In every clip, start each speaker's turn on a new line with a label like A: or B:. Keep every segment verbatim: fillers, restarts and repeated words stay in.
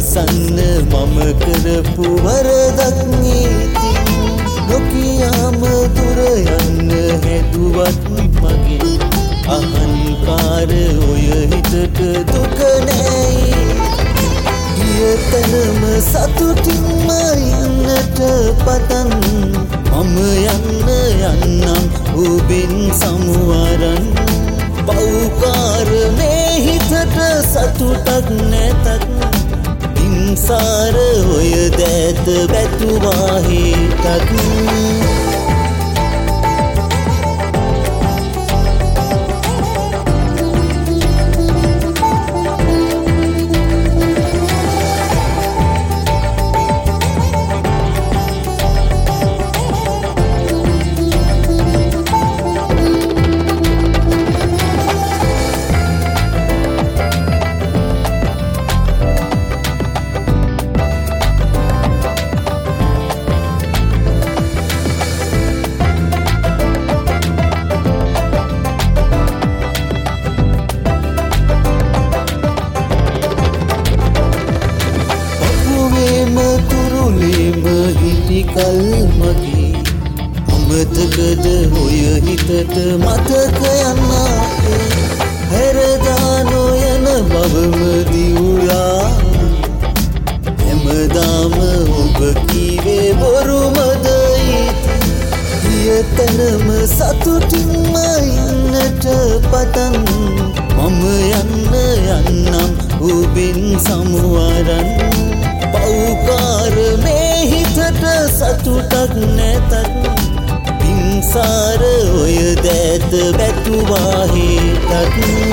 A: ඉවසන්න මම කරපු වරදක් නීතින් නොකියාම දුර යන්න හැදුවත් මගේ අහංකාර ඔය හිතට දුක නෑයි ගියතනම සතුටින්ම ඉන්නට පතන් මම යන්න යන්නම් ඔබෙන් සමුවරන් පෞකාර මේ හිතට සතුටක් නැතත් ඉන්සාර ඔය දෑත බැතුවා හිතත් කල් මගේ අමතකද ඔය හිතට මතක යන්නා හැරදා නොයන බවම දිවුලා හැමදාම ඔබ කීවේ බොරුමද ගියතනම සතුටින්ම ඉන්නට පතන් මම යන්න යන්නම් ඔබෙන් සමුවරන් පෞකාර මේ හිතට සතුටක් නැතත් ඉන්සාර ඔය දෑත බැතුවා හිතත්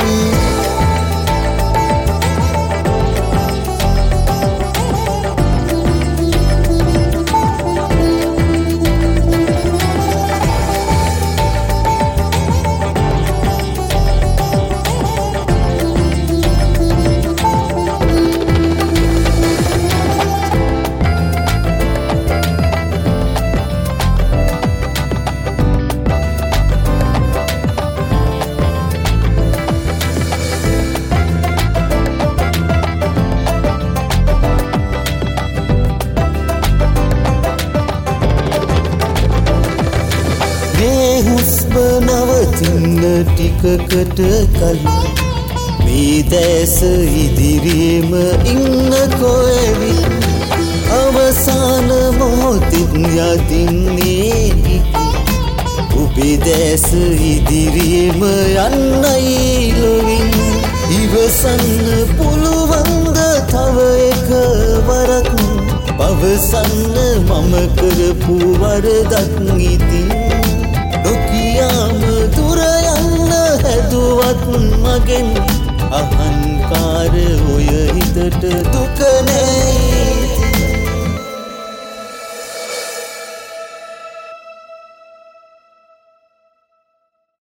A: හුස්ම නවතින්න ටිකකට කලින් මේ දැස ඉදිරියේම ඉන්න කොහෙවිත් අවසාන මොහොතින් යදින්නේ ඔබේ දැස ඉදිරියේම යන්නයි ලොවින් ඉවසන්න පුළුවන්ද තව එක වරක් පවසන්න මම කරපු වරදක් ඉතින් නොකියාම දුර යන්න හැදුවත් මගෙන් අහංකාර ඔය හිතට දුක නෑ